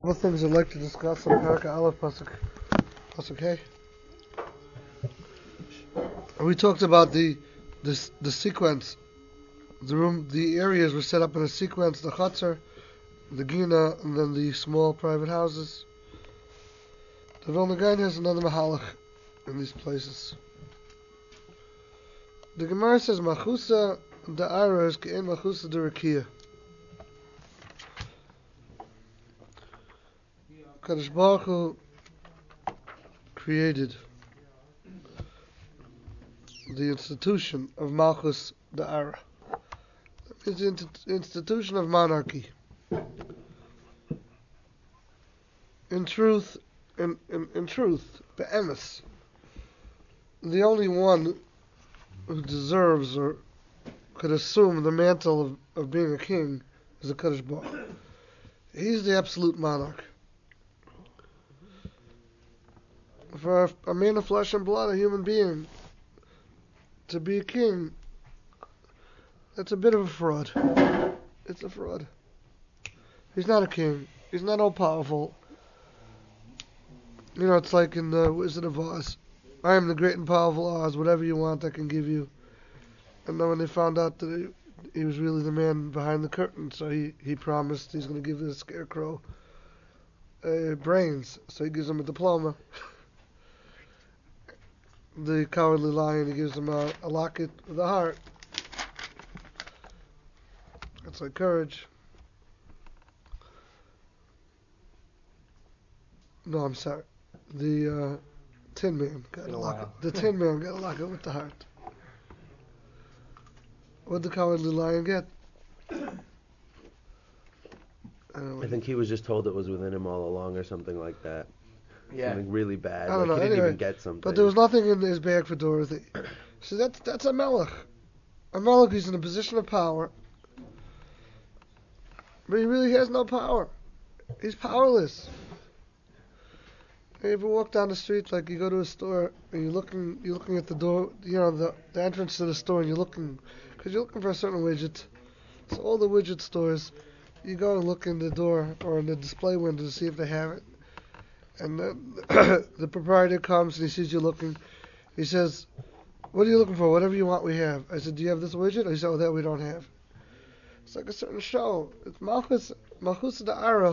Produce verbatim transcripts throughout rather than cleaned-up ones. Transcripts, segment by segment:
couple of things I'd like to discuss on Paraka Aleph Pasuk Pasuk Hey. We talked about the this the sequence. The room, the areas were set up in a sequence: the chutzner, the gina, and then the small private houses. The Vilna Gaon has another mahalach in these places. The Gemara says Machusa da'ara is ke'en Machusa d'Rakia. Kadosh Baruch Hu created the institution of Malchus da'ara. It's the institution of monarchy. In truth, in, in, in truth, be'emes, the only one who deserves or could assume the mantle of, of being a king is the Kadosh Baruch Hu. He's the absolute monarch. For a, a man of flesh and blood, a human being, to be a king, that's a bit of a fraud. It's a fraud. He's not a king. He's not all powerful. You know, it's like in the Wizard of Oz. I am the great and powerful Oz. Whatever you want, I can give you. And then when they found out that he, he was really the man behind the curtain, so he, he promised he's going to give the scarecrow uh, brains. So he gives him a diploma. The cowardly lion, he gives him a, a locket with a heart. That's like courage. No, I'm sorry. The uh, Tin Man got a locket. The Tin Man got a locket with the heart. What'd the cowardly lion get? I, I think he was just told it was within him all along or something like that. Yeah. Something really bad. I don't like know. he didn't Anyway, even get something. But there was nothing in his bag for Dorothy. So that's that's a melech. A melech is in a position of power, but he really has no power. He's powerless. You ever walk down the street, like you go to a store and you're looking, you're looking at the door, you know, the, the entrance to the store, and you're looking, because you're looking for a certain widget. So all the widget stores, you go and look in the door or in the display window to see if they have it. And then the proprietor comes and he sees you looking. He says, "What are you looking for? Whatever you want, we have." I said, "Do you have this widget?" He said, "Oh, that we don't have." It's like a certain show. It's Malchus, Malchus da'ara.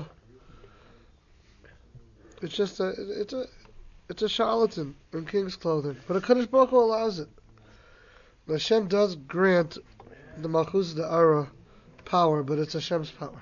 It's just a, it's a, it's a charlatan in king's clothing. But a Kadosh Baruch Hu allows it. The Hashem does grant the Malchus da'ara power, but it's Hashem's power.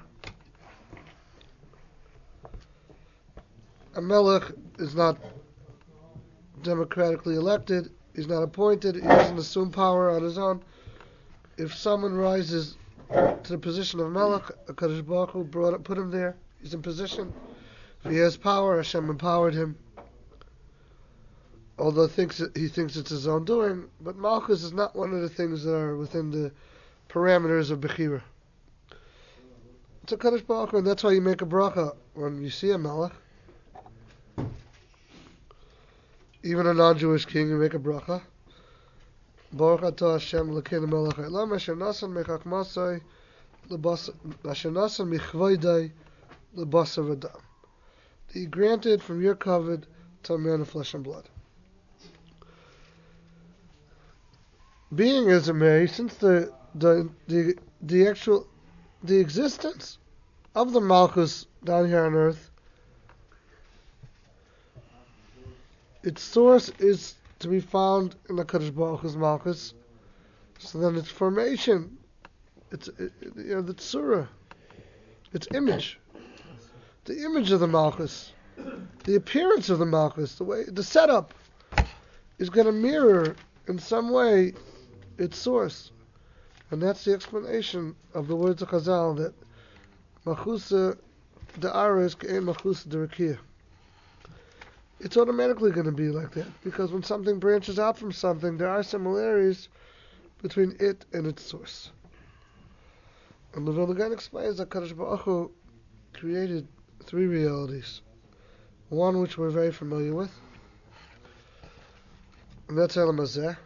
A melech is not democratically elected. He's not appointed. He doesn't assume power on his own. If someone rises to the position of melech, a Kadosh Baruch Hu brought it, put him there. He's in position. If he has power, Hashem empowered him. Although thinks that he thinks it's his own doing, but Malchus is not one of the things that are within the parameters of Bechira. It's a Kadosh Baruch Hu, and that's why you make a bracha when you see a melech. Even a non-Jewish king, you make a bracha. Baruch atah Hashem Elokeinu melech haolam asher nasan mechachmasai asher nasan michvoidai lebasar v'dam. He granted from your covet to a man of flesh and blood. Being as it may, since the the the the actual the existence of the Malchus down here on earth, its source is to be found in the Kadosh Baruch Hu's Malchus. So then its formation, its it, you know the tzura, its image, the image of the Malchus, the appearance of the Malchus, the way the setup is going to mirror in some way its source, and that's the explanation of the words of Chazal that Malchusa da'ara is ke'en Malchusa d'Rakia. It's automatically going to be like that, because when something branches out from something, there are similarities between it and its source. And the Vilna Gaon explains that Kadosh Baruch Hu created three realities. One which we're very familiar with, and that's Elam Hazeh.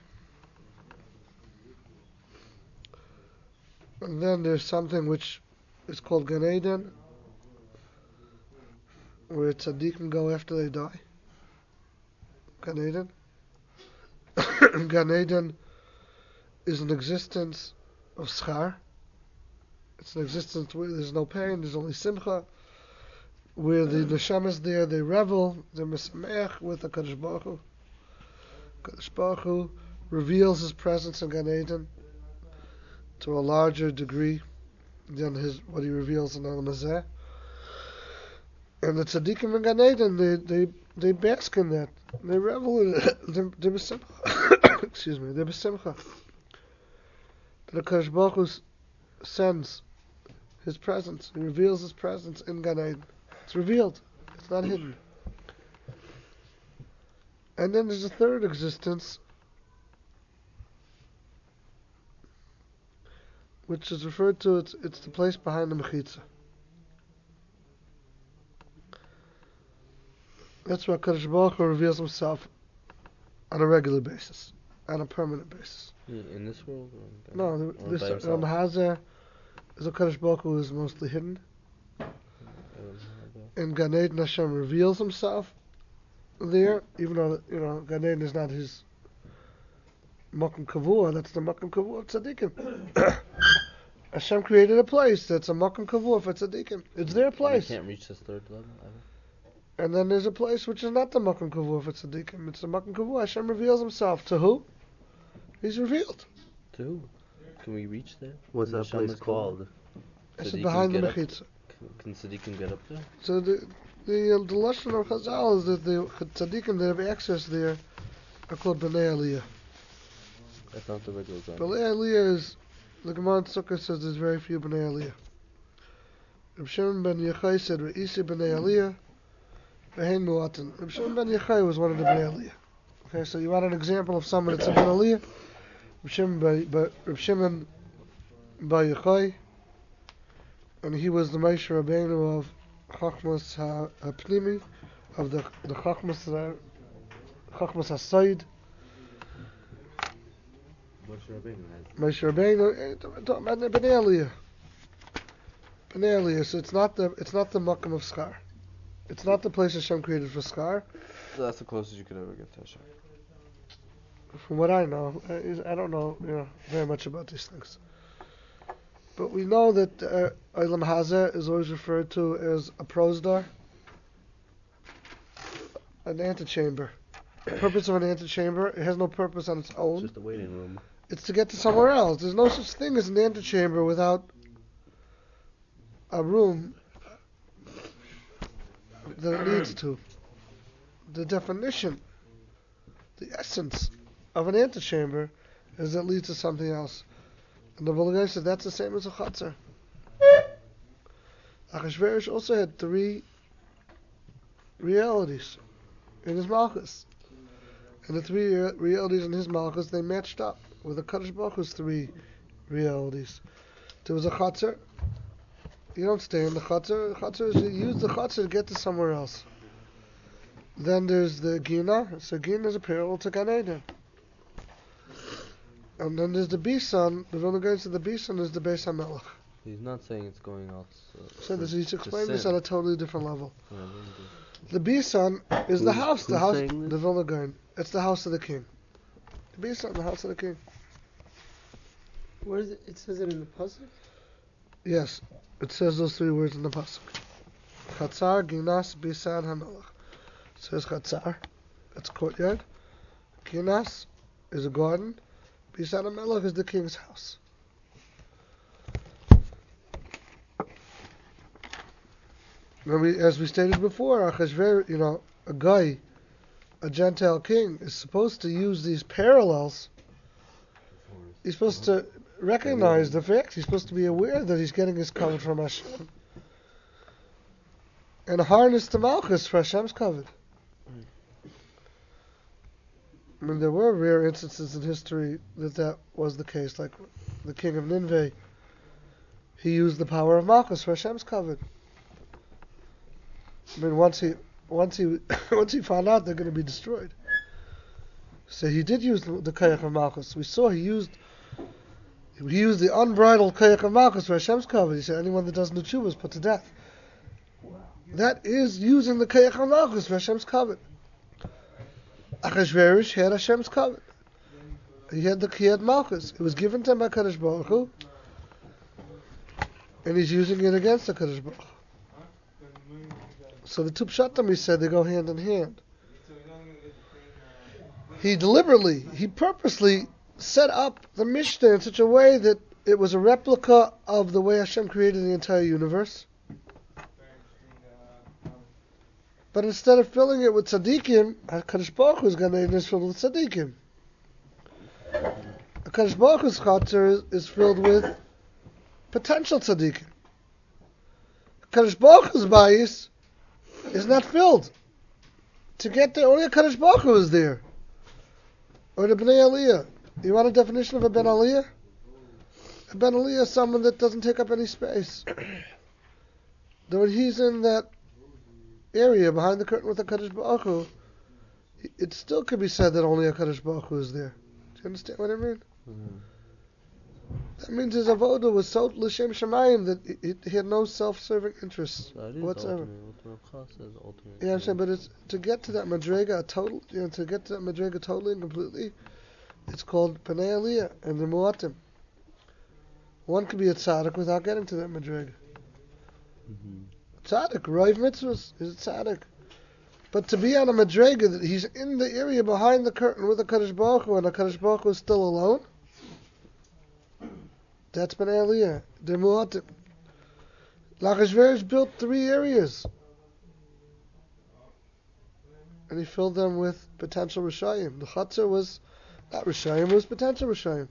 And then there's something which is called Gan Eden. where tzaddikim go after they die. Gan Eden. Gan Eden is an existence of schar. It's an existence where there's no pain, there's only simcha. Where the neshama is there, they revel, they're mesameach with the Kadosh Baruch Hu. Kadosh Baruch Hu reveals His presence in Gan Eden to a larger degree than his what He reveals in Olam Hazeh. And the tzaddikim in Gan Eden, they they they bask in that, they revel in it. They're, they're besimcha. Excuse me, they're besimcha. The Kadosh Baruch Hu sends His presence. He reveals His presence in Gan Eden. It's revealed. It's not hidden. And then there's a third existence, which is referred to, it's, it's the place behind the Mechitza. That's where Kadosh Baruch Hu reveals Himself on a regular basis, on a permanent basis. In this world? Or no, or this Olam Hazeh is a Kadosh Baruch Hu is mostly hidden. In Gan Eden, Hashem reveals Himself there, even though, you know, Gan Eden is not His Makom Kavua, that's the Makom Kavua of Tzaddikim. Hashem created a place that's a Makom Kavua for Tzaddikim. It's their place. You can't reach this third level ever? And then there's a place which is not the Makom Kavua for Tzaddikim. It's the Makom Kavua. Hashem reveals Himself. To who? He's revealed. To who? Can we reach there? What's that Hashem place is called? It's Tzaddikim behind the get up- Mechitza. Can Tzaddikim get up there? So the the, uh, the lashon of Chazal is that the tzaddikim that have access there are called Bnei Aliyah. That's not the regular guy. Bnei Aliyah is, the Gemara in Sukkah says there's very few Bnei Aliyah. Reb Shimon ben Yochai said Re'isi Bnei Aliyah, Ve'hein Mu'atin. Reb Shimon ben Yochai was one of the Bnei Aliyah. Okay, so you want an example of someone that's a Bnei Aliyah? Reb Shimon ben Reb Shimon ben Yochai, and he was the Moshe Rabbeinu of Chachmas HaPnimi, of the the Chachmas uh, Chachmas HaSaid. Moshe Rabbeinu, Bnei Aliyah. Bnei Aliyah. So it's not the it's not the Makom of Schar. It's not the place Hashem created for Schar. So that's the closest you could ever get to Hashem. From what I know, I don't know, you know, very much about these things. But we know that uh, Olam Hazeh is always referred to as a prosdar, an antechamber. The purpose of an antechamber, it has no purpose on its own. It's just a waiting room. It's to get to somewhere else. There's no such thing as an antechamber without a room that it leads to. The definition, the essence of an antechamber is that it leads to something else. And the Vulgate said that's the same as a chatzar. Achashverosh also had three realities in his malchus. And the three realities in his malchus, they matched up with the Kadosh Baruch Hu's three realities. There was a chatzar. You don't stay in the chatzar. The chatzar is you use the chatzar to get to somewhere else. Then there's the Gina. So Gina is a parallel to Gan Eden. And then there's the Bisan. The Vilna Gaon said the Bisan is the Beis HaMelech. He's not saying it's going else. Uh, So this, he's explained this sin. at a totally different level. Yeah, really The Bisan is the Who's- house, the who's house, saying this? the Vilna Gaon. It's the house of the king. The Bisan, the house of the king. Where is it? It says it in the pasuk. Yes, it says those three words in the pasuk. Chatzar, Ginas, Bisan, HaMelech. It says Chatzar, that's a courtyard. Ginas is a garden. Bisan HaMelech is the king's house. And we, as we stated before, Achashverosh, you know, a guy, a Gentile king, is supposed to use these parallels. He's supposed to recognize the fact. He's supposed to be aware that he's getting his covered from Hashem. And harness the Malchus for Hashem's covered. I mean, there were rare instances in history that that was the case, like the king of Nineveh. He used the power of Malchus for Hashem's covered. I mean, once he, once he, once he found out they're going to be destroyed. So he did use the, the Kayach of Malchus. We saw he used, he used the unbridled Kayach of Malchus for Hashem's covered. He said, anyone that does no tshuva is put to death. that is using the Kayach HaMalchus for Hashem's covenant. Achashverosh had Hashem's covenant. He had the Kiyat Malchus. It was given to him by Kadosh Baruch Hu, and he's using it against the Kadosh Baruch Hu. So the two pshatim, we said, they go hand in hand. He deliberately, he purposely set up the Mishnah in such a way that it was a replica of the way Hashem created the entire universe. But instead of filling it with tzaddikim, HaKadosh Baruch Hu's Gan Eden is filled with tzaddikim. HaKadosh Baruch Hu's Chatzar is, is filled with potential tzaddikim. HaKadosh Baruch Hu's Bayis is not filled. To get there, only HaKadosh Baruch Hu is there. Or the Bnei Aliyah. You want a definition of a Ben Aliyah? A Ben Aliyah is someone that doesn't take up any space. Though when he's in that area behind the curtain with HaKadosh Baruch Hu, it still could be said that only HaKadosh Baruch Hu is there. Do you understand what I mean? Mm-hmm. That means his avodah was so l'shem shamayim that he, he had no self-serving interests That is whatsoever. ultimate, ultimate ultimate. Yeah, I'm saying, but it's to get to that madrega total, you know, to get to that madrega totally and completely, it's called Panei Aliyah and the Mu'atim. One could be a tzaddik without getting to that madrega. Mm-hmm. Tzaddik, Rav Mitzvahs is a tzaddik. But to be on a madrega that he's in the area behind the curtain with a Kadosh Baruch Hu and a Kadosh Baruch Hu is still alone, that's Panei Aliyah. They're Mu'atim. Achashverosh built three areas. And he filled them with potential Rishayim. The Chatzar was not Rishayim, it was potential Rishayim.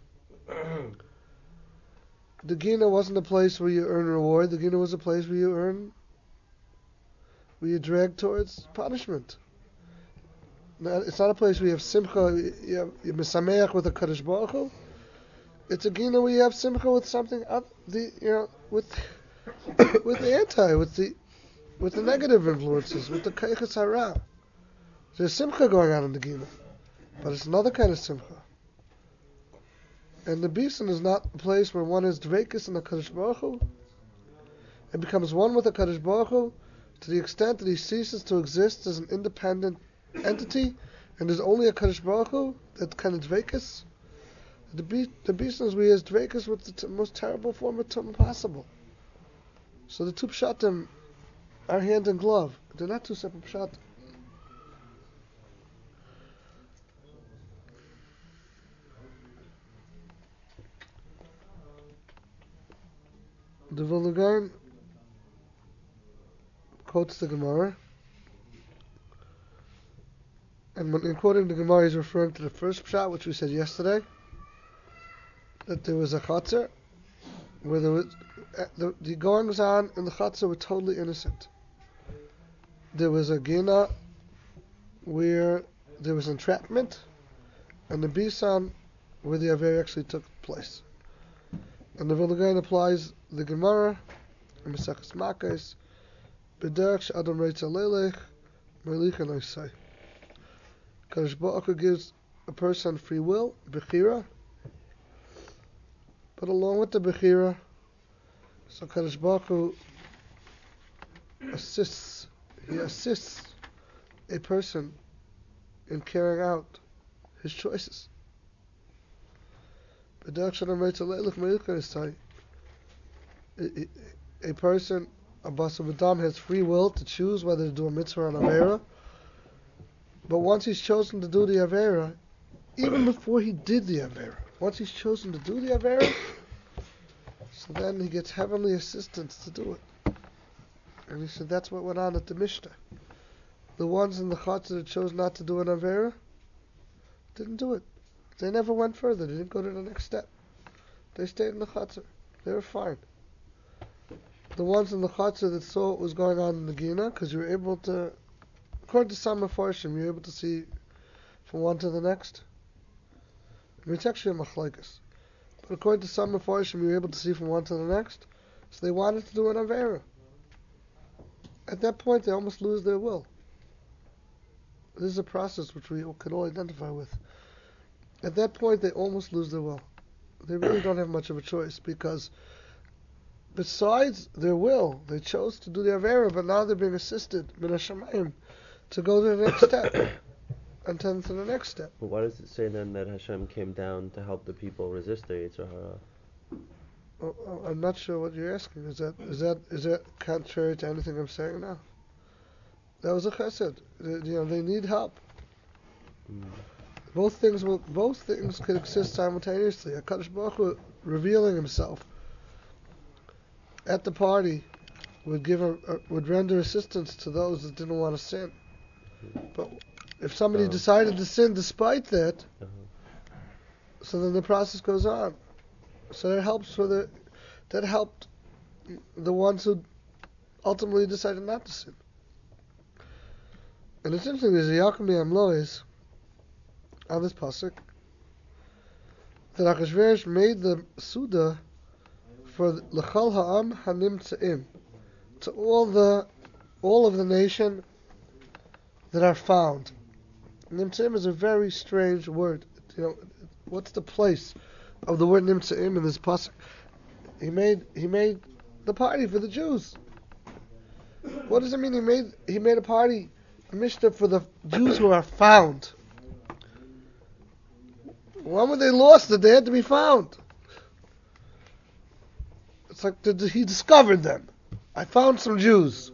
The Gina wasn't a place where you earn reward. The Gina was a place where you earn, where you drag towards punishment. Now, it's not a place where you have simcha, you have you misameach with a Kadosh Baruch Hu. It's a Gina where you have simcha with something, the you know, with with the anti, with the with the negative influences, with the kaychas hara. There's simcha going on in the Gina, but it's another kind of simcha. And the Bison is not a place where one is dveikus in the Kadosh Baruch Hu. It becomes one with the Kadosh Baruch Hu to the extent that he ceases to exist as an independent entity, and there's only a Kadosh Baruch Hu that kind of dveikus. The Be- the Bison is where he has dveikus with the t- most terrible form of tum possible. So the two pshatim are hand in glove. They're not two separate pshatim. The Vilna Gaon quotes the Gemara, and when in quoting the Gemara, he's referring to the first pshat, which we said yesterday, that there was a chatzar where there was uh, the, the goings on in the chatzar were totally innocent. There was a gina where there was entrapment, and the bisan where the aver actually took place. And the Vilna Gaon applies the Gemara in Maseches Makos, B'derech she'adam reitz alelech, melich enoisai. Kadosh Baruch Hu gives a person free will, bechira, but along with the bechira, so Kadosh Baruch Hu assists, he assists a person in carrying out his choices. A, a person, a basar v'dam, has free will to choose whether to do a mitzvah or an avera. But once he's chosen to do the avera, even before he did the avera, once he's chosen to do the avera, so then he gets heavenly assistance to do it. And he said that's what went on at the Mishnah. The ones in the Chatzar that chose not to do an avera didn't do it. They never went further. They didn't go to the next step. They stayed in the Chatzar. They were fine. The ones in the Chatzar that saw what was going on in the Gina, because you were able to, according to some Mefarshim, you were able to see from one to the next. I mean, it's actually a machlokes. But according to some Mefarshim, you were able to see from one to the next. So they wanted to do an Avera. At that point, they almost lose their will. This is a process which we can all identify with. At that point, they almost lose their will. They really don't have much of a choice, because besides their will, they chose to do the Avera, but now they're being assisted, Min HaShamayim, to go to the next step, and then to the next step. But why does it say then that Hashem came down to help the people resist the Yetzer Hara? Oh, oh, I'm not sure what you're asking. Is that is that is that contrary to anything I'm saying now? That was a chesed. They, you know, they need help. Mm. Both things will, both things could exist simultaneously. HaKadosh Baruch Hu revealing Himself at the party would give a, a, would render assistance to those that didn't want to sin. But if somebody Uh-huh. decided to sin despite that, Uh-huh. so then the process goes on. So that helps for the that helped the ones who ultimately decided not to sin. And it's interesting, there's a Yaakov Amlois on this pasuk that Achashverosh made the Suda for L'chal Ha'am Hanimtze'im, to all the all of the nation that are found. Nimtze'im is a very strange word. You know, what's the place of the word Nimtze'im in this pasuk? He made he made the party for the Jews. What does it mean? He made he made a party, a Mishnah for the Jews who are found. When were they lost? That they had to be found. It's like the, he discovered them. I found some Jews.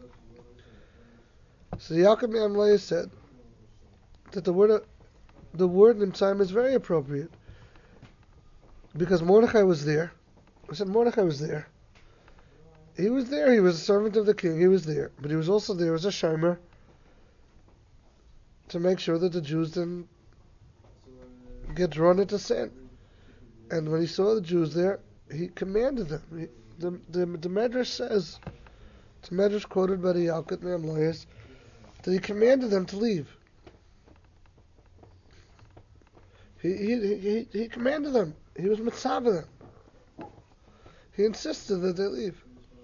So Yaakov Amlei said that the word the word Nimtze'im is very appropriate because Mordechai was there. I said Mordechai was there. He was there. He was a servant of the king. He was there, but he was also there as a shomer to make sure that the Jews didn't get drawn into sin. And when he saw the Jews there, he commanded them. He, the, the the Medrash says, the Medrash quoted by the Yalkut and the Amloyas, that he commanded them to leave. He he he, he commanded them. He was mitzvah them. He insisted that they leave.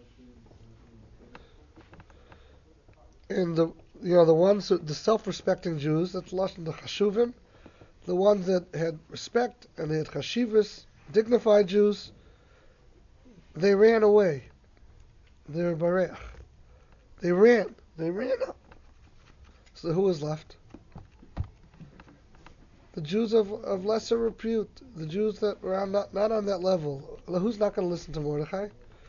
And the you know the ones who, the self-respecting Jews, that's lashon the chashuvim, the ones that had respect and they had chashivas, dignified Jews, they ran away. They were barech. They ran. They ran up. So who was left? The Jews of, of lesser repute, the Jews that were on not, not on that level. Who's not going to listen to Mordechai?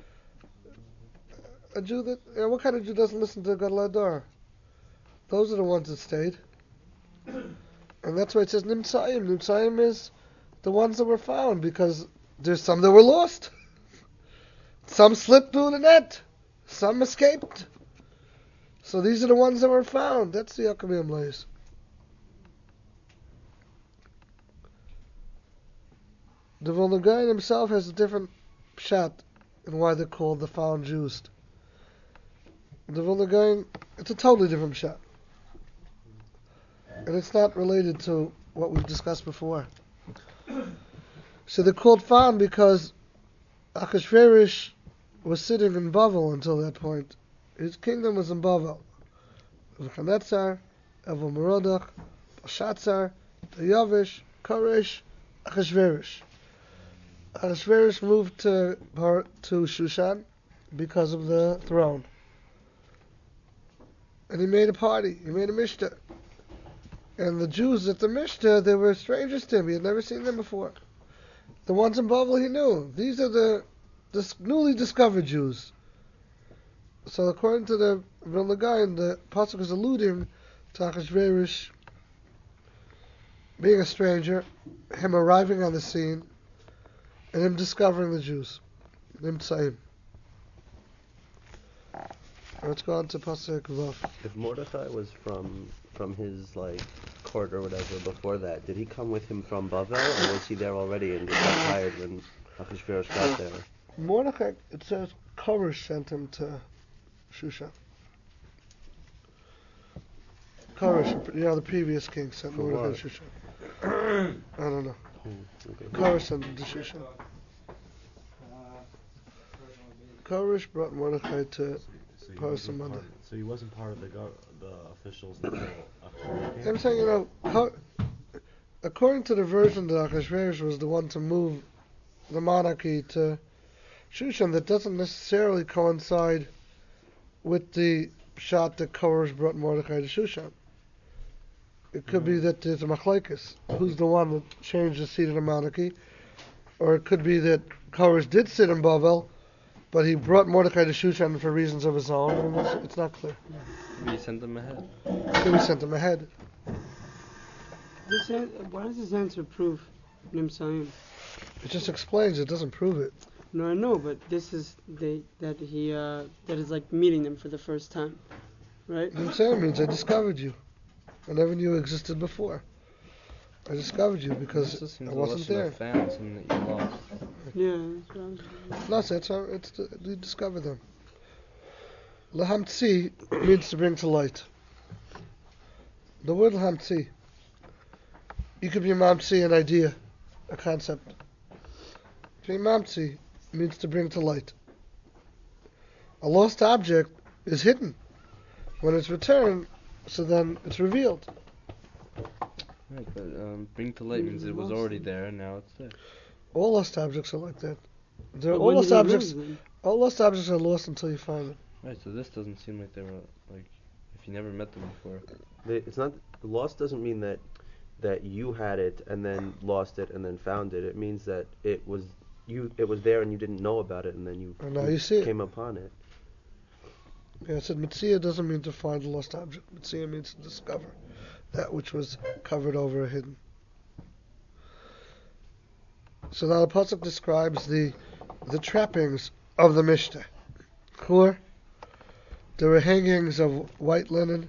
A Jew that, you know, what kind of Jew doesn't listen to Gadol Hador? Those are the ones that stayed. And that's why it says Nimtze'im. Nimtze'im is the ones that were found, because there's some that were lost. Some slipped through the net. Some escaped. So these are the ones that were found. That's the Yaakov Amlois. The Vilna Gaon himself has a different pshat in why they're called the found Jews. The Vilna Gaon, it's a totally different pshat. And it's not related to what we've discussed before. So they're called found because Achashverosh was sitting in Bavel until that point. His kingdom was in Bavel. Nebuchadnezzar, Evil Merodach, Belshazzar, Yavish, Koresh, Achashverosh. Achashverosh moved to to Shushan because of the throne. And he made a party. He made a Mishnah. And the Jews at the Mishnah, they were strangers to him. He had never seen them before. The ones in Bavel he knew. These are the, the newly discovered Jews. So according to the Vilna Gaon, the pasuk is alluding to Achashverosh being a stranger, him arriving on the scene, and him discovering the Jews. Nimtze'im. Let's go on to pasuk Vav. If Mordechai was from from his like court or whatever before that, did he come with him from Bavel, or was he there already and just got tired when Achashverosh got there? Mordechai, it says Koresh sent him to Shushan. Koresh, you know, the previous king sent For Mordechai what? to Shushan. I don't know. Hmm, okay. Koresh sent him to Shushan. Koresh brought Mordechai to So he Paras wasn't Hamada. part- So he wasn't part of the go- the officials until after he I'm came? saying, you know, how, according to the version that Achashverosh was the one to move the monarchy to Shushan that doesn't necessarily coincide with the shot that Koresh brought Mordechai to Shushan. It could be that there's a machlekes. Who's the one that changed the seat of the monarchy? Or it could be that Koresh did sit in Bavel, but he brought Mordechai to Shushan for reasons of his own, and it's, it's not clear. Maybe he sent them ahead. Maybe he sent him ahead. This an- why does this answer prove Nimsaim? It just explains, it doesn't prove it. No, I know, but this is they that he uh, that is like meeting them for the first time, right? Nimsaim means I discovered you. I never knew you existed before. I discovered you because This seems I a wasn't lesson there. of Found something that you lost. Yeah, that's what I was- No, so it's, uh, it's to, you discover them. Lahamtzi means to bring to light. The word lahamtzi, you could be mamtzi an idea, a concept. To be mamtzi means to bring to light. A lost object is hidden. When it's returned, so then it's revealed. Right, but um, bring to light means it was already there and now it's there. All lost objects are like that. They're, But all when lost did he objects, lose them? all lost objects are lost until you find them. Right, so this doesn't seem like they were like if you never met them before. They, it's not lost. Doesn't mean that that you had it and then lost it and then found it. It means that it was you. It was there and you didn't know about it and then you, And now you see it. came upon it. Yeah, I said Mitzia doesn't mean to find a lost object. Mitzia means to discover that which was covered over or hidden. So now the pasuk describes the the trappings of the Mishnah. Chur, there were hangings of white linen.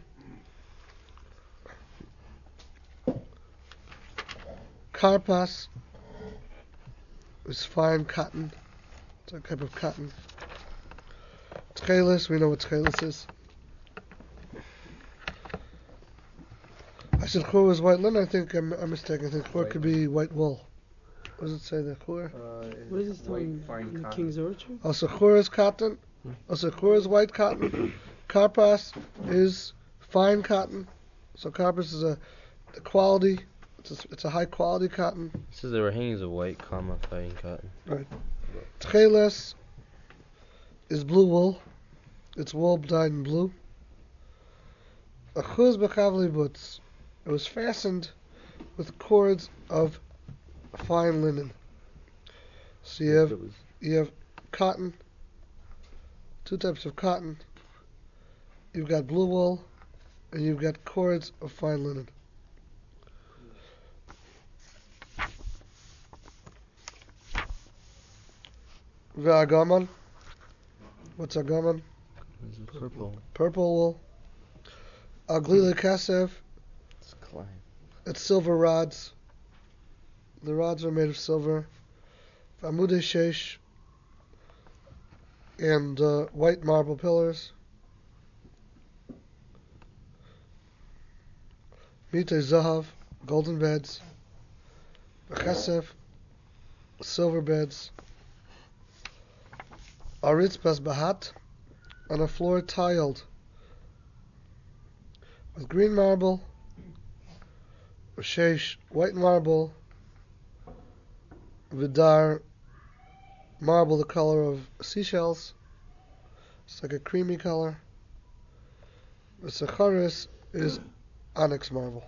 Karpas is fine cotton. It's a type of cotton. Tchelis, we know what tchelis is. I said chur was white linen. I think I'm, I'm mistaken. I think chur could be white wool. What does it say there, chur? What is this talking in the King's Orchard? Also, chur is cotton. Also, chur is white cotton. Karpas is fine cotton. So karpas is a the quality. It's a, it's a high quality cotton. It says there were hangings of white, comma, fine cotton. Tcheles is blue wool. It's wool dyed in blue. Achuz b'chavli butz. It was fastened with cords of fine linen. So you have It was you have cotton, two types of cotton. You've got blue wool, and you've got cords of fine linen. V'agaman. What's agaman? This is purple. Purple wool. Aglila kasef. It's Klein. It's silver rods. The rods are made of silver. Amudei shesh. And uh, white marble pillars. Mitei zahav. Golden beds. Chesef. Silver beds. Aritzbas bahat. On a floor tiled with green marble. Shesh, white marble. Vidar, marble the color of seashells. It's like a creamy color. The Sacharis is onyx marble,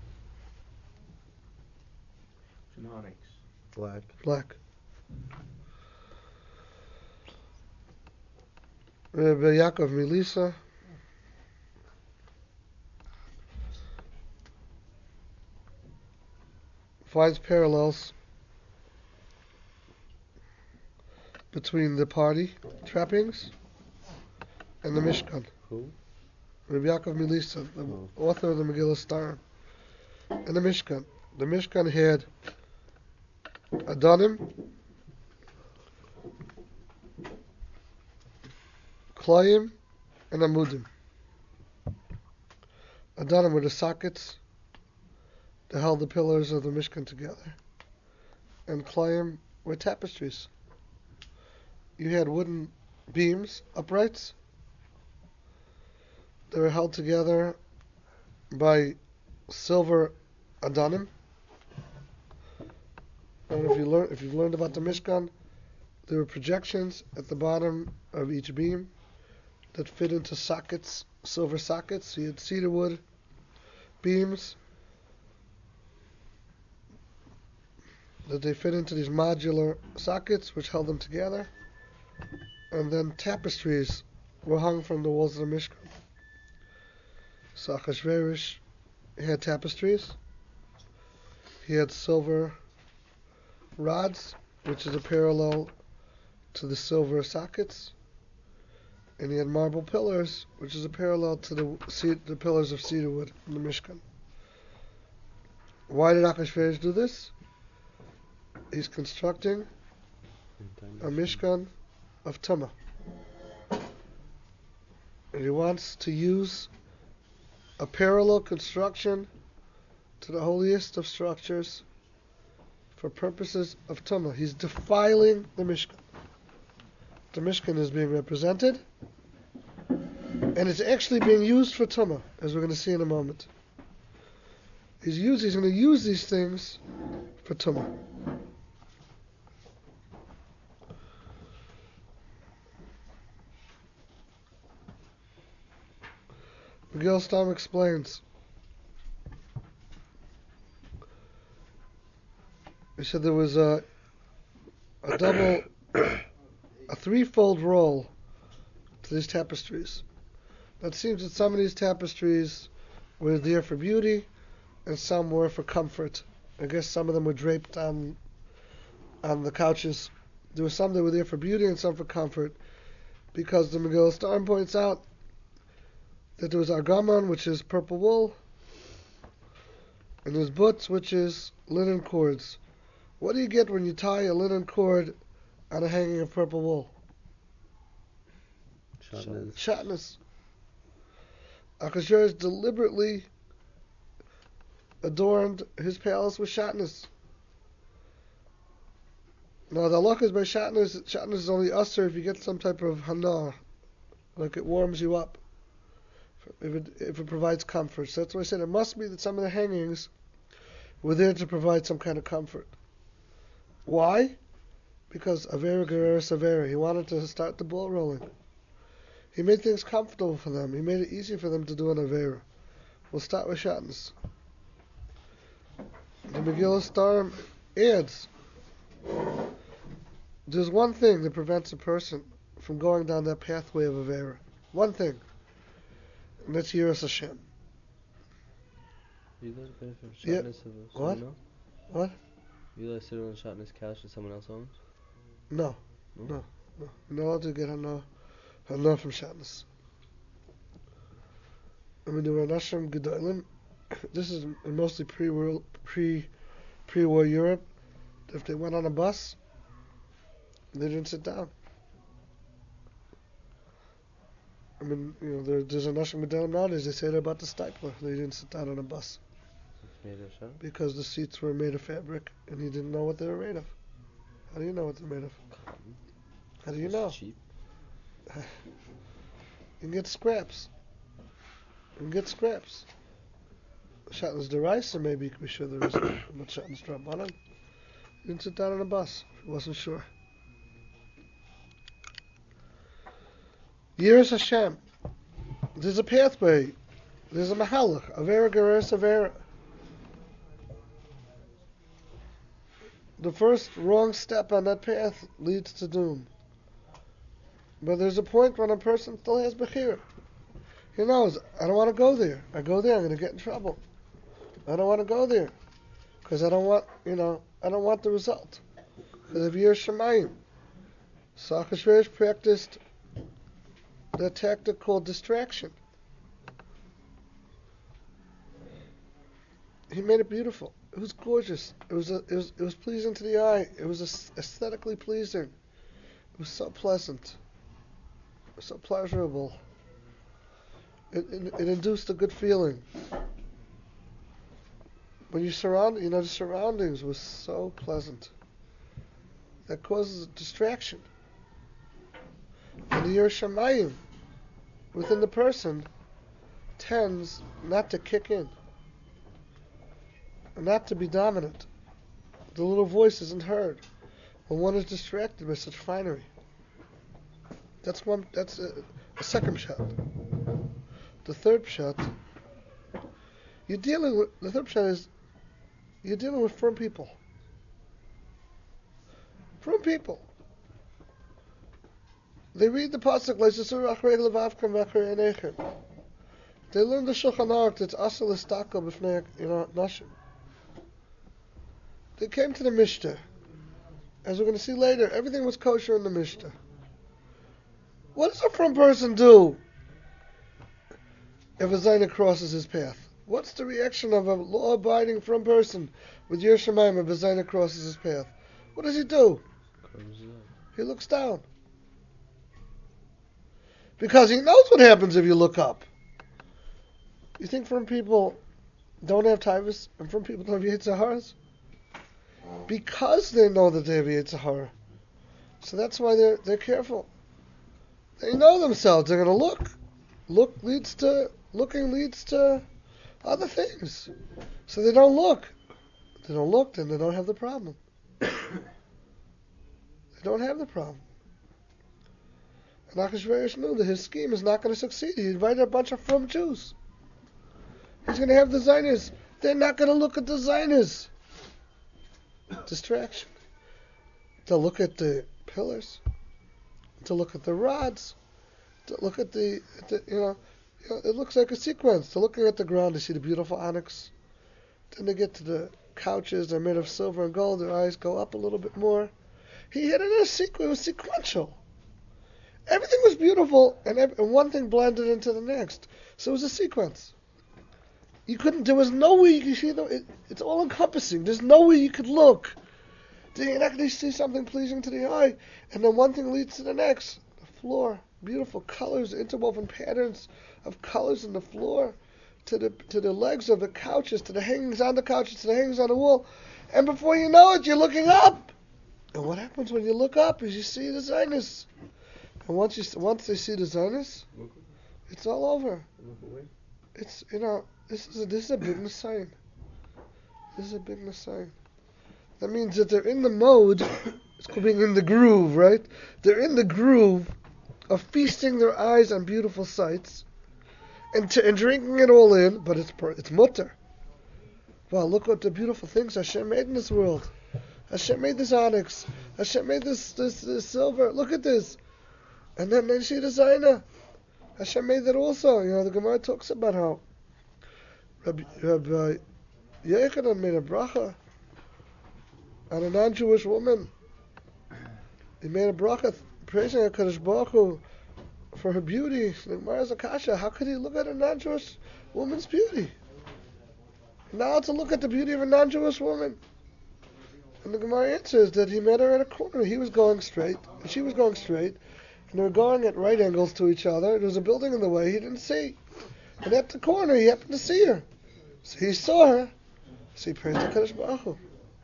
Onyx. black. black. Rebbe Yaakov Milisa. Finds parallels between the party trappings and the Mishkan. Who? Rabbi Yaakov Milisa, the Oh. author of the Megillah Star, and the Mishkan. The Mishkan had Adanim, Klayim, and Amudim. Adanim were the sockets that held the pillars of the Mishkan together, and Klayim were tapestries. You had wooden beams, uprights. They were held together by silver Adanim. And if you learn, if you've learned about the Mishkan, There were projections at the bottom of each beam that fit into sockets, silver sockets. So you had cedar wood beams that they fit into these modular sockets which held them together. And then tapestries were hung from the walls of the Mishkan. So Achashverosh had tapestries. He had silver rods, which is a parallel to the silver sockets. And he had marble pillars, which is a parallel to the, the pillars of cedar wood in the Mishkan. Why did Achashverosh do this? He's constructing a Mishkan of Tumah. And he wants to use a parallel construction to the holiest of structures for purposes of Tumah. He's defiling the Mishkan. The Mishkan is being represented, and it's actually being used for Tumah, as we're going to see in a moment. He's, used, he's going to use these things for Tumah. Miguel Stam explains. He said there was a a double, a threefold role to these tapestries. It seems that some of these tapestries were there for beauty, and some were for comfort. I guess some of them were draped on on the couches. There were some that were there for beauty and some for comfort, because the Megillah Stam points out that there was argamon, which is purple wool, and there's butz, which is linen cords. What do you get when you tie a linen cord on a hanging of purple wool? Shatnez. Shatnez. Achashverosh deliberately adorned his palace with shatnez. Now the halakha is by shatnez. Shatnez is only usher if you get some type of hana, like it warms you up. If it, if it provides comfort. So that's why I said it must be that some of the hangings were there to provide some kind of comfort. Why? Because Avera Gereris Avera. He wanted to start the ball rolling. He made things comfortable for them. He made it easy for them to do an Avera. We'll start with Shatnez. The Megillah Stam adds, there's one thing that prevents a person from going down that pathway of Avera. One thing. And that's Yiras Hashem. You guys benefit from Yeah. shatnez of What? someone else? What? You guys sit on a shatnez couch that someone else owns? No. No? No. No. You're not allowed to get Hana, Hana from Shatnez. I mean, there were Nashim Gedolim. This is mostly pre-war, pre, pre-war Europe. If they went on a bus, they didn't sit down. I mean, you know, there, there's a Nashim Gedolim nowadays. They say that about the Stipler. They didn't sit down on a bus It's made of shatnez? because the seats were made of fabric, and he didn't know what they were made of. How do you know what they're made of? Cotton. How do you It's know? cheap. You can get scraps. You can get scraps. Shatnez Deraisa, maybe you could be sure there is, but Shatnez Drabanan. He didn't sit down on a bus. He wasn't sure. Yiras Hashem. There's a pathway. There's a mahalach. Avera Gereris Avera. The first wrong step on that path leads to doom. But there's a point when a person still has bechira. He knows, I don't want to go there. I go there, I'm going to get in trouble. I don't want to go there. Because I don't want, you know, I don't want the result. Because of Yiras Shamayim. So Achashverosh practiced that tactic called distraction. He made it beautiful. It was gorgeous. It was a, it was it was pleasing to the eye. It was aesthetically pleasing. It was so pleasant. It was so pleasurable. It, it it induced a good feeling. When you surround, you know, the surroundings was so pleasant. That causes a distraction. And the Yiras Shamayim within the person tends not to kick in. Not to be dominant. The little voice isn't heard. when one is distracted by such finery. That's one. That's a, a second shot. The third shot. You're dealing with the third shot is you're dealing with firm people. Firm people. They read the pasuk like Zisur Achrei Levavchem V'Achrei Einechem. They learn the Shulchan Aruch that's Asal Istaka B'fnei you know Nashim. They came to the Mishnah. As we're going to see later, everything was kosher in the Mishnah. What does a firm person do if a Zayna crosses his path? What's the reaction of a law-abiding firm person with Yer Shamayim if a Zayna crosses his path? What does he do? He looks down. Because he knows what happens if you look up. You think firm people don't have tivus and firm people don't have Yetzer because they know that they have Yetzer Hara. So that's why they're they're careful. They know themselves. They're going to look. Look leads to looking leads to other things. So they don't look. They don't look, then they don't have the problem. They don't have the problem. And Achashverosh knew that his scheme is not going to succeed. He invited a bunch of from Jews. He's going to have the Zionists. They're not going to look at the Zionists. Distraction. To look at the pillars. To look at the rods. To look at the, at the you, know, you know, it looks like a sequence. To looking at the ground, they see the beautiful onyx. Then they get to the couches. They're made of silver and gold. Their eyes go up a little bit more. He had it in a sequence. It was sequential. Everything was beautiful, and, every, and one thing blended into the next. So it was a sequence. You couldn't. There was no way you could see. It, it's all encompassing. There's no way you could look. You're not going to see something pleasing to the eye, and then one thing leads to the next. The floor, beautiful colors, interwoven patterns of colors in the floor, to the to the legs of the couches, to the hangings on the couches, to the hangings on the wall, and before you know it, you're looking up. And what happens when you look up is you see the Zionists. And once you once they see the Zionists, it's all over. It's you know this is a, this is a big Messiah. This is a big Messiah. That means that they're in the mode. It's called being in the groove, right? They're in the groove of feasting their eyes on beautiful sights and t- and drinking it all in. But it's it's mutter. Wow, look what the beautiful things Hashem made in this world. Hashem made this onyx. Hashem made this this, this silver. Look at this. And then they see the Zayna. Hashem made that also. You know, the Gemara talks about how Rabbi, Rabbi Yechanan made a bracha on a non-Jewish woman. He made a bracha praising HaKadosh Baruch Hu for her beauty. The Gemara is a kasha. How could he look at a non-Jewish woman's beauty? Now to look at the beauty of a non-Jewish woman. And the Gemara answers that he met her at a corner. He was going straight, and she was going straight. And they were going at right angles to each other. There was a building in the way he didn't see. And at the corner, he happened to see her. So he saw her. So he praised the Kadosh Baruch Hu.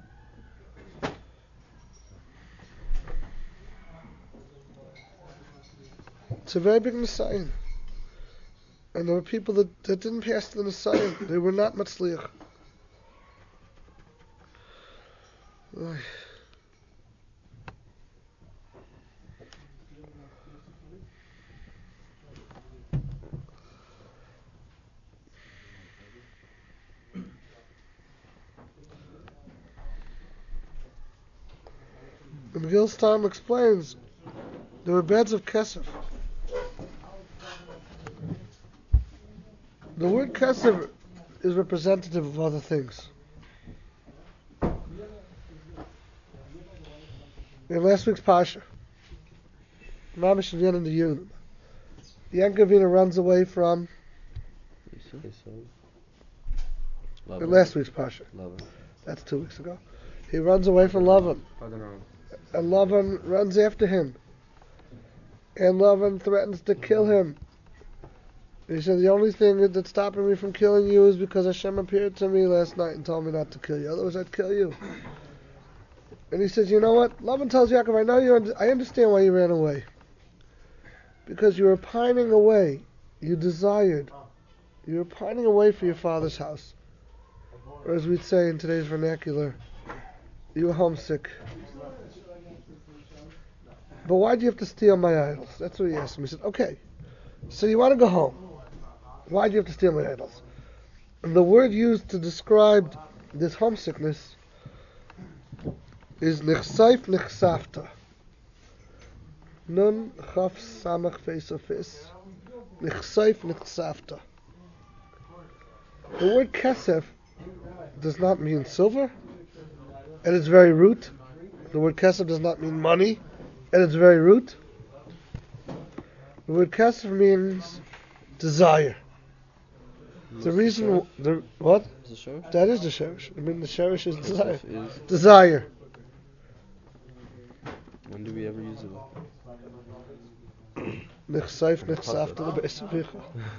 It's a very big Messiah. And there were people that, that didn't pass the Messiah. They were not Matzliach. The Megillus Tam explains there were beds of kesef. The word kesef is representative of other things. In last week's Pasha, Mamish and Yen in the Yun, Yankavina runs away from. In last week's Pasha. That's two weeks ago. He runs away from Lavan. And Lavan runs after him. And Lavan threatens to kill him. He said, the only thing that's stopping me from killing you is because Hashem appeared to me last night and told me not to kill you. Otherwise I'd kill you. And he says, you know what? Lavan tells Yaakov, I know you. Und- I understand why you ran away. Because you were pining away. You desired. You were pining away for your father's house. Or as we'd say in today's vernacular, you were homesick. but why do you have to steal my idols? That's what he asked him. He said, okay, so you want to go home. Why do you have to steal my idols? And the word used to describe this homesickness is nichsaif nichsafta. Nun chaf samach face of face. Nichsaif nichsafta. The word kesef does not mean silver, at its very root. The word kesef does not mean money, at its very root. The word kesef means desire. The reason, the what? Is it sure? That is the sherish. I mean, the sherish is desire. Is, Desire. when do we ever use it? Nichsaif nichsafta lebeis avicha.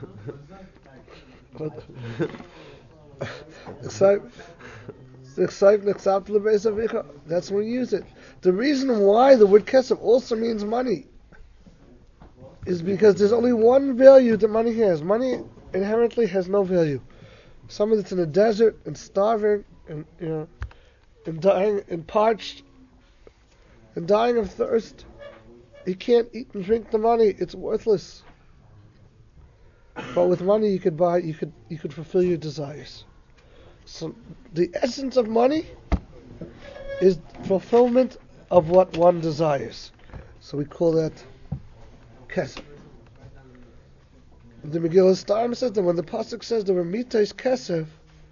What? Nichsaif nichsaif nichsafta lebeis avicha. That's when we use it. The reason why the word kesef also means money is because there's only one value that money has. Money inherently has no value. Someone that's in a desert and starving and you know and dying and parched and dying of thirst, he can't eat and drink the money. It's worthless. But with money you could buy you could you could fulfill your desires. So the essence of money is fulfillment of what one desires. So we call that kesef. The Megillah Star says that when the pasuk says there were mitais kesef,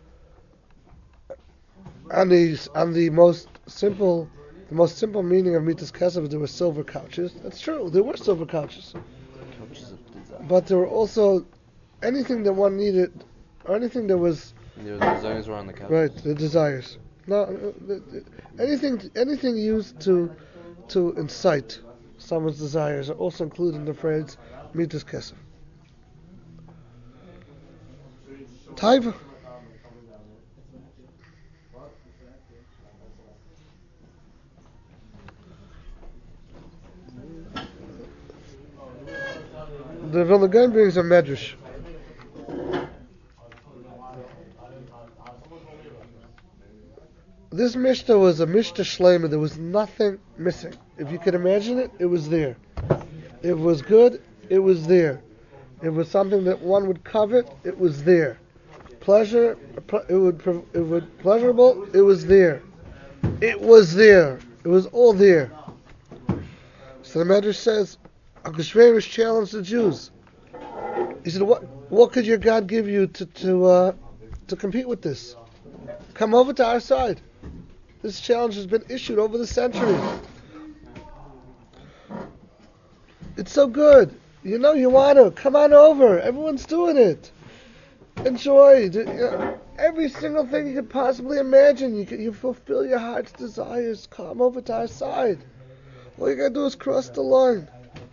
and the and the most simple, the most simple meaning of mitais kesef is there were silver couches. That's true. There were silver couches, Couches of desire. but there were also anything that one needed, or anything that was Your desires were on the couch. right. The desires. No, uh, the- the- anything anything used to to incite someone's desires are also included in the phrase mitais kesef. Taiva. The Vilna Gaon brings a medrash. This Mishnah was a Mishnah Shlema. There was nothing missing. If you could imagine it, it was there. It was good, it was there. It was something that one would covet, it was there. Pleasure, it would, it would pleasurable, it was there. It was there. It was all there. So the Medrash says, Achashverosh challenged the Jews. He said, "What, what could your God give you to to uh, to compete with this? Come over to our side. This challenge has been issued over the centuries. It's so good. You know you want to. Come on over. Everyone's doing it. Enjoy. Do- you know, every single thing you could possibly imagine. You can, you fulfill your heart's desires. Come over to our side. All you gotta do is cross the line."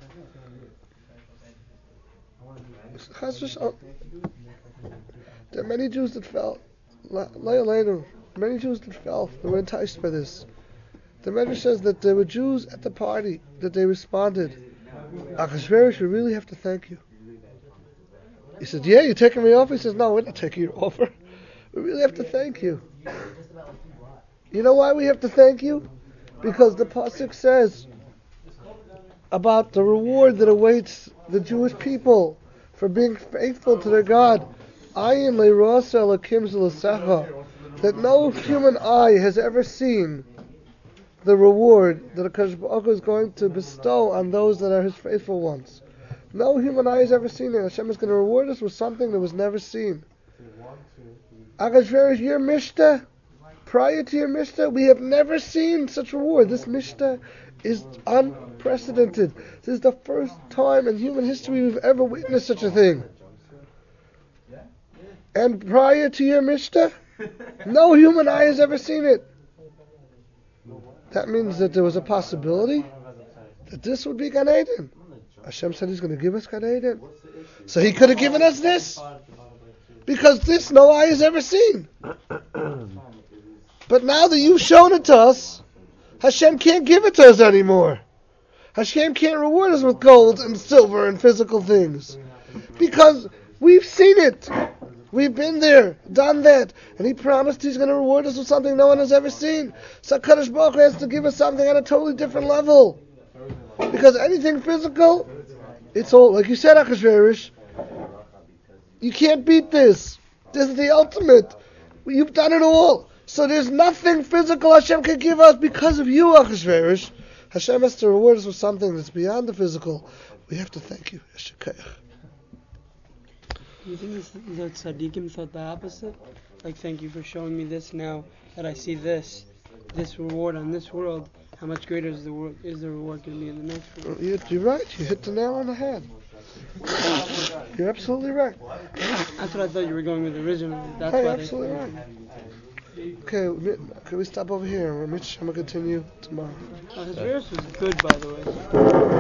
There are many Jews that fell. Many Jews that fell. They were enticed by this. The Medrash says that there were Jews at the party that they responded, "Achashverosh, we really have to thank you." He said, "Yeah, you're taking me over?" He says, "No, we're not taking you over. We really have to thank you." You know why we have to thank you? Because the pasuk says about the reward that awaits the Jewish people for being faithful to their God. Ayin le'rosa elokim z'lesecha, that no human eye has ever seen the reward that HaKadosh Baruch Hu is going to bestow on those that are His faithful ones. No human eye has ever seen it. Hashem is going to reward us with something that was never seen. Achashverosh, your Mishnah, prior to your Mishnah, we have never seen such reward. This Mishnah is unprecedented. This is the first time in human history we've ever witnessed such a thing. And prior to your Mishnah, no human eye has ever seen it. That means that there was a possibility that this would be Gan Eden. Hashem said He's going to give us Gan Eden. So He could have given us this. Because this no eye has ever seen. But now that you've shown it to us, Hashem can't give it to us anymore. Hashem can't reward us with gold and silver and physical things. Because we've seen it. We've been there, done that. And He promised He's going to reward us with something no one has ever seen. So HaKadosh Baruch Hu has to give us something on a totally different level. Because anything physical, it's all, like you said, Achashverosh, you can't beat this. This is the ultimate. You've done it all. So there's nothing physical Hashem can give us because of you, Achashverosh. Hashem has to reward us with something that's beyond the physical. We have to thank you. Do you think this, the tzaddikim thought the opposite? Like, thank you for showing me this. Now that I see this, this reward on this world, how much greater is the wor- is the reward going to be in the next world? You're, you're right. You hit the nail on the head. You're absolutely right. That's what I thought you were going with originally. That's Hey, why absolutely they, right. Okay, we- can we stop over here? We'll continue tomorrow. Uh, his verse was good, by the way.